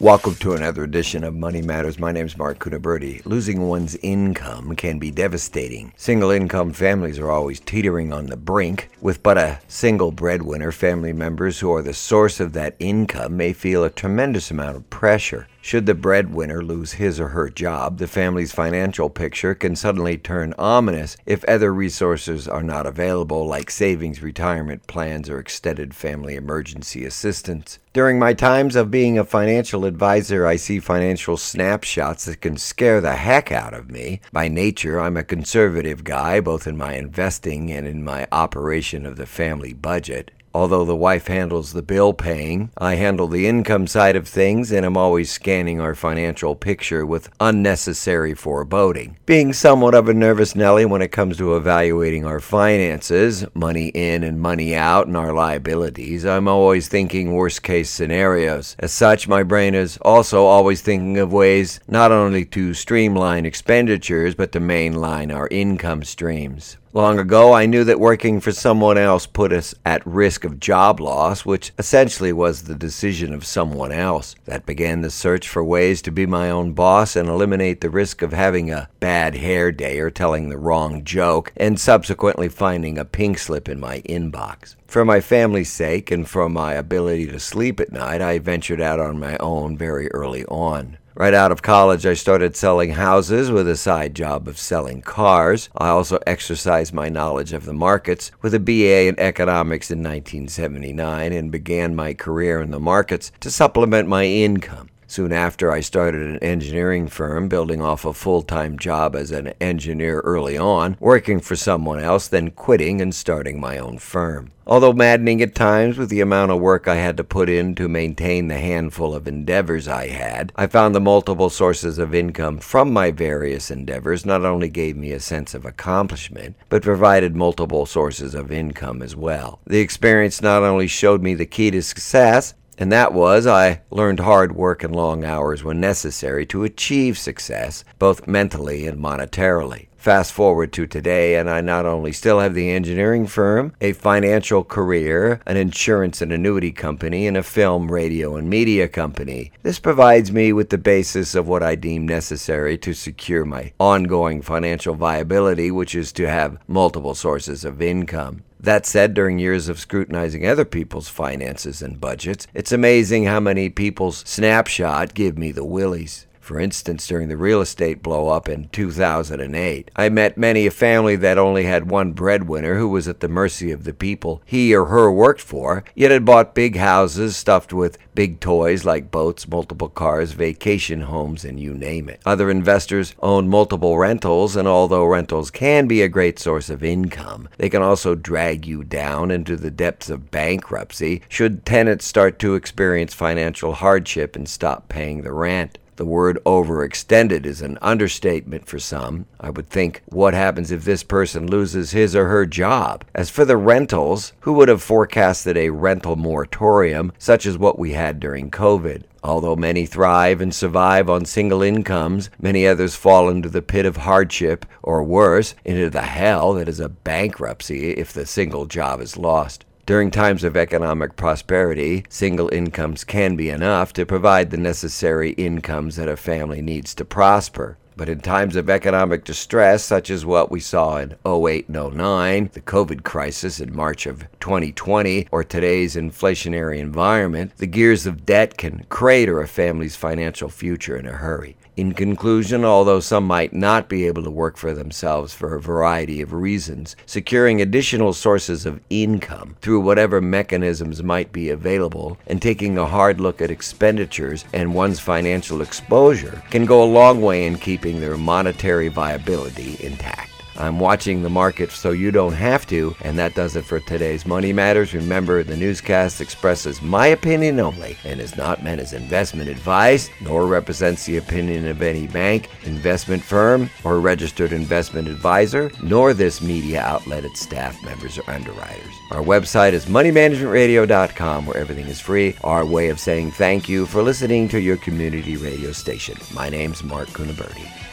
Welcome to another edition of Money Matters. My name is Mark Cunaberti. Losing one's income can be devastating. Single-income families are always teetering on the brink. With but a single breadwinner, family members who are the source of that income may feel a tremendous amount of pressure. Should the breadwinner lose his or her job, the family's financial picture can suddenly turn ominous if other resources are not available, like savings, retirement plans, or extended family emergency assistance. During my times of being a financial advisor, I see financial snapshots that can scare the heck out of me. By nature, I'm a conservative guy, both in my investing and in my operation of the family budget. Although the wife handles the bill paying, I handle the income side of things, and am always scanning our financial picture with unnecessary foreboding. Being somewhat of a nervous Nelly when it comes to evaluating our finances, money in and money out, and our liabilities, I'm always thinking worst case scenarios. As such, my brain is also always thinking of ways not only to streamline expenditures, but to mainline our income streams. Long ago, I knew that working for someone else put us at risk of job loss, which essentially was the decision of someone else. That began the search for ways to be my own boss and eliminate the risk of having a bad hair day or telling the wrong joke, and subsequently finding a pink slip in my inbox. For my family's sake and for my ability to sleep at night, I ventured out on my own very early on. Right out of college, I started selling houses with a side job of selling cars. I also exercised my knowledge of the markets with a BA in economics in 1979 and began my career in the markets to supplement my income. Soon after, I started an engineering firm, building off a full-time job as an engineer early on, working for someone else, then quitting and starting my own firm. Although maddening at times with the amount of work I had to put in to maintain the handful of endeavors I had, I found the multiple sources of income from my various endeavors not only gave me a sense of accomplishment, but provided multiple sources of income as well. The experience not only showed me the key to success, and that was, I learned hard work and long hours when necessary to achieve success, both mentally and monetarily. Fast forward to today, and I not only still have the engineering firm, a financial career, an insurance and annuity company, and a film, radio, and media company. This provides me with the basis of what I deem necessary to secure my ongoing financial viability, which is to have multiple sources of income. That said, during years of scrutinizing other people's finances and budgets, it's amazing how many people's snapshot give me the willies. For instance, during the real estate blow-up in 2008, I met many a family that only had one breadwinner who was at the mercy of the people he or her worked for, yet had bought big houses stuffed with big toys like boats, multiple cars, vacation homes, and you name it. Other investors own multiple rentals, and although rentals can be a great source of income, they can also drag you down into the depths of bankruptcy should tenants start to experience financial hardship and stop paying the rent. The word overextended is an understatement for some. I would think, what happens if this person loses his or her job? As for the rentals, who would have forecasted a rental moratorium such as what we had during COVID? Although many thrive and survive on single incomes, many others fall into the pit of hardship, or worse, into the hell that is a bankruptcy if the single job is lost. During times of economic prosperity, single incomes can be enough to provide the necessary incomes that a family needs to prosper. But in times of economic distress, such as what we saw in 2008 and 2009, the COVID crisis in March of 2020, or today's inflationary environment, the gears of debt can crater a family's financial future in a hurry. In conclusion, although some might not be able to work for themselves for a variety of reasons, securing additional sources of income through whatever mechanisms might be available and taking a hard look at expenditures and one's financial exposure can go a long way in keeping their monetary viability intact. I'm watching the market so you don't have to, and that does it for today's Money Matters. Remember, the newscast expresses my opinion only and is not meant as investment advice, nor represents the opinion of any bank, investment firm, or registered investment advisor, nor this media outlet, its staff members, or underwriters. Our website is moneymanagementradio.com, where everything is free. Our way of saying thank you for listening to your community radio station. My name's Mark Cunaberti.